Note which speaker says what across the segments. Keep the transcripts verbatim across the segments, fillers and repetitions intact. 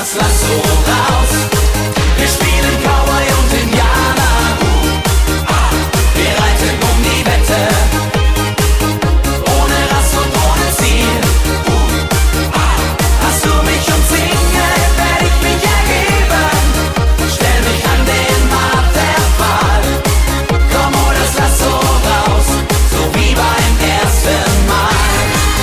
Speaker 1: das Lasso raus. Wir spielen Cowboy und Indianer. Wir reiten um die Wette, ohne Rast und ohne Ziel. Hast du mich umzingelt, werd ich mich ergeben. Stell mich an den Marterpfahl. Komm, hol das Lasso raus, so wie beim ersten Mal.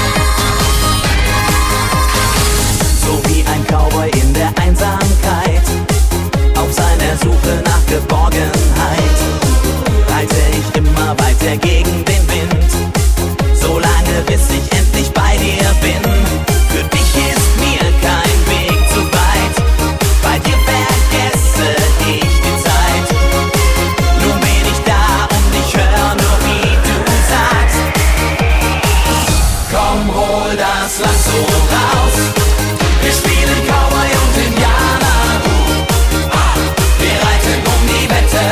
Speaker 1: So wie ein Cowboy in der Einsamkeit, auf seiner Suche nach Geborgenheit, reite ich immer weiter gegen den Wind, solange bis ich endlich bei dir bin. Für dich ist mir kein Weg zu weit, bei dir vergesse ich die Zeit. Nun bin ich da und ich hör nur, wie du sagst: Komm, hol das Lasso raus. Wir spielen Cowboy und Indianer. Wir reiten um die Wette,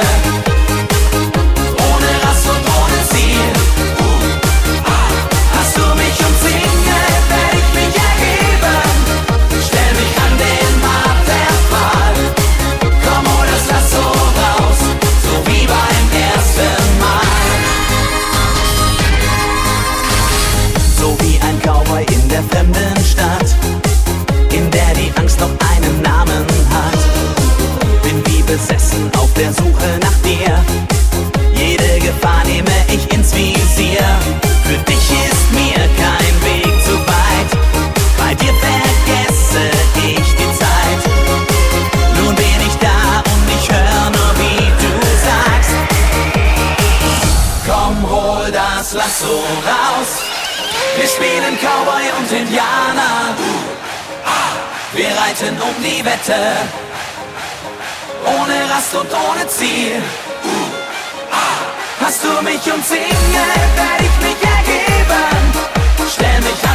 Speaker 1: ohne Rast und ohne Ziel. Hast du mich umzingelt, werd ich mich ergeben. Stell mich an den Marterpfahl. Komm, hol das Lasso raus, so wie beim ersten Mal. So wie ein Cowboy in der fremden Stadt, in der die Angst noch einen Namen hat. Bin wie besessen auf der Suche nach dir. Jede Gefahr nehme ich ins Visier. Für dich ist mir kein Weg zu weit, bei dir vergesse ich die Zeit. Nun bin ich da und ich hör nur, wie du sagst: Komm, hol das Lasso raus. Wir spielen Cowboy und Indianer. Wir reiten um die Wette, ohne Rast und ohne Ziel. Hast du mich umzingelt, werd ich mich ergeben. Stell mich